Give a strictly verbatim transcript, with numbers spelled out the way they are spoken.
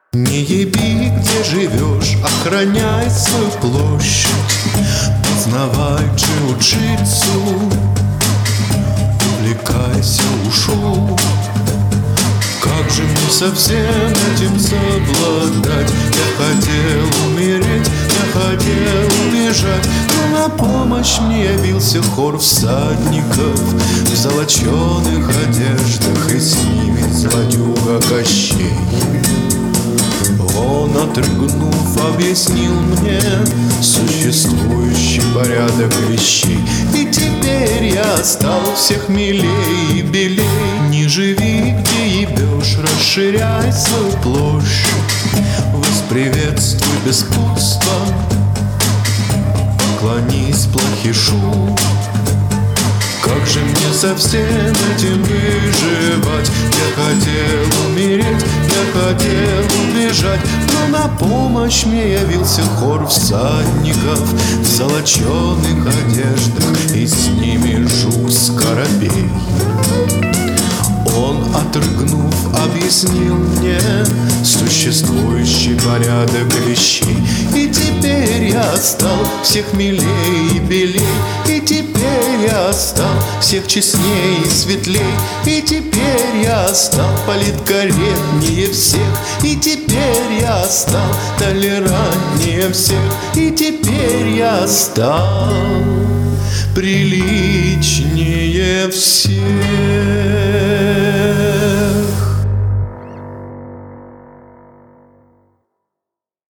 Не еби, где живешь, охраняй свою площадь, познавай джиу-джитсу, увлекайся ушу. Как же мне со всем этим совладать? Я хотел умереть, я хотел убежать, но на помощь мне явился хор всадников в золоченых одеждах, и с ними злодюга Кощей. Он, отрыгнув, объяснил мне существующий порядок вещей, и теперь я стал всех милей и белей. Не живи, где ебешь, расширяй свою площадь, восприветствуй беспутство, поклонись плохишу. Как же мне со всем этим выживать? Я хотел умереть, я хотел убежать, но на помощь мне явился хор всадников в золоченых одеждах, и с ними жук-скоробей. Он, отрыгнув, объяснил мне существующий порядок вещей, и теперь я стал всех милей и белей, и теперь я стал всех честней и светлей, и теперь я стал политкорректнее всех, и теперь я стал толерантнее всех, и теперь я стал приличнее всех.